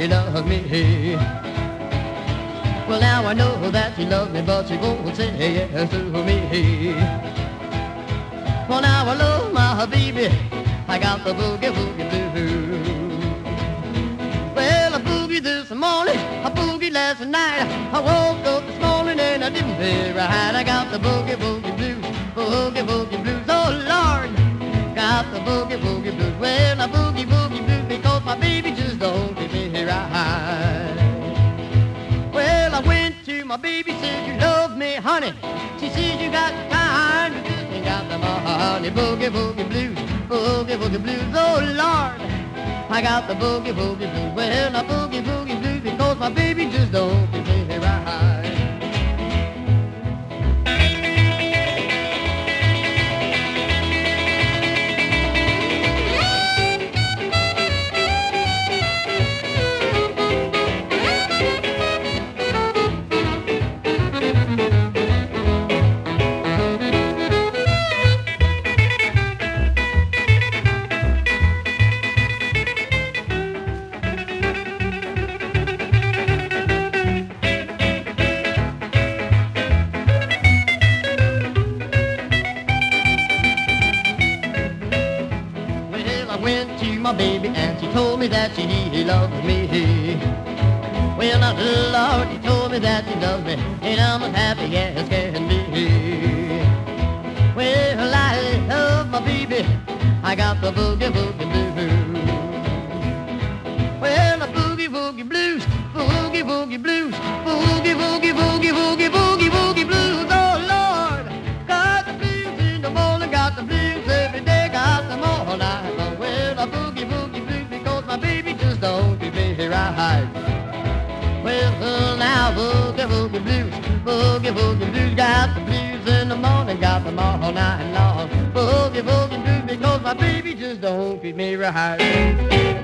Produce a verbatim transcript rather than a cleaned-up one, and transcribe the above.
he loves me. Well, now I know that she loves me, but she won't say yes to me. Well, now I love my baby, I got the boogie woogie blues. Well, I boogie this morning, I boogie last night. I woke up this morning and I didn't feel right. I got the boogie woogie blues, boogie woogie blues. Oh Lord, got the boogie woogie blues. Well, I boogie woogie blues because my baby just don't treat me right. Well, I went to my baby, said you love me, honey. She said you got the kind, you just ain't got the money. Boogie woogie blues, boogie woogie blues. Oh Lord, I got the boogie woogie blues. Well, I boogie woogie blues because my baby just don't treat me right. Went to my baby and she told me that she loves me. Well, now the Lord, he told me that she loves me, and I'm as happy as can be. Well, I love my baby, I got the boogie woogie blues. Well, the boogie woogie blues, boogie woogie blues, boogie woogie woogie woogie woogie woogie blues. Oh Lord, got the blues in the morning, got the blues every day, got them all night long. Boogie woogie blues because my baby just don't treat me right. Well, now boogie woogie blues, boogie woogie blues, got the blues in the morning, got them all night long. Boogie woogie blues because my baby just don't treat me right.